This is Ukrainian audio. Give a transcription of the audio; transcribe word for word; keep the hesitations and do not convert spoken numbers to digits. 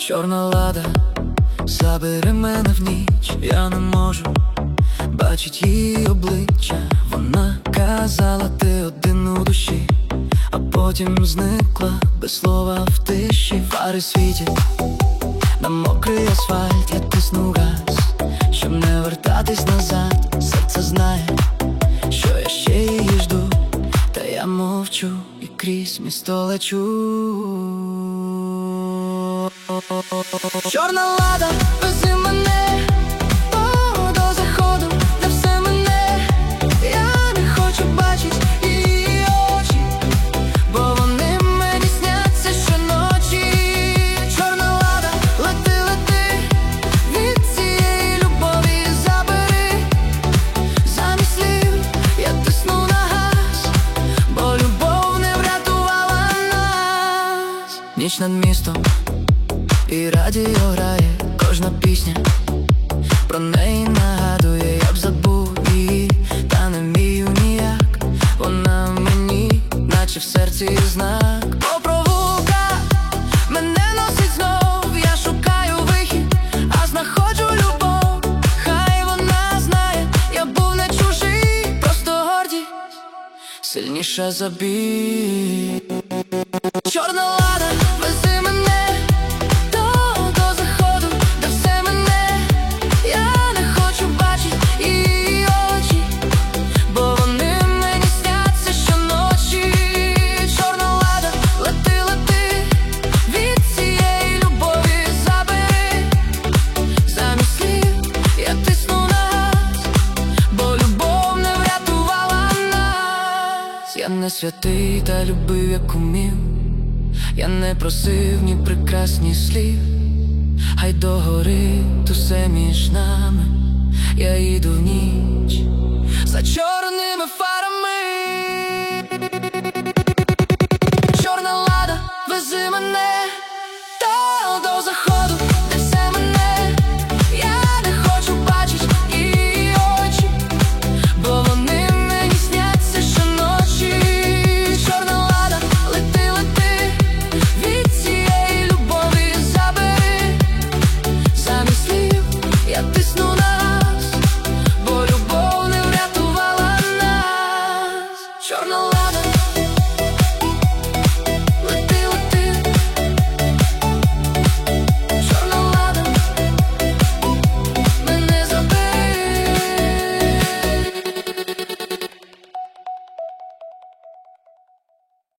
Чорна лада, забери мене в ніч, я не можу бачить її обличчя. Вона казала, ти один у душі, а потім зникла без слова в тиші. Фари світять на мокрий асфальт, я тисну газ, щоб не вертатись назад. Серце знає, що я ще її жду, та я мовчу і крізь місто лечу. Чорна лада, вези мене о, до заходу, де все мене. Я не хочу бачить її очі, бо вони мені сняться щоночі. Чорна лада, лети, лети, від цієї любові забери. Замість слів я тисну на газ, бо любов не врятувала нас. Ніч над містом і радіо грає, кожна пісня про неї нагадує. Я б забув її, та не вмію ніяк. Вона мені, наче в серці знак. По провулках мене носить знов, я шукаю вихід, а знаходжу любов. Хай вона знає, я був не чужий, просто гордість сильніша за біль. Чорна лада, вези мене Я не святий, та любив, як умів. Я не просив ні прекрасні слів. Хай догорить усе між нами. Я йду в ніч за чорними фарбами.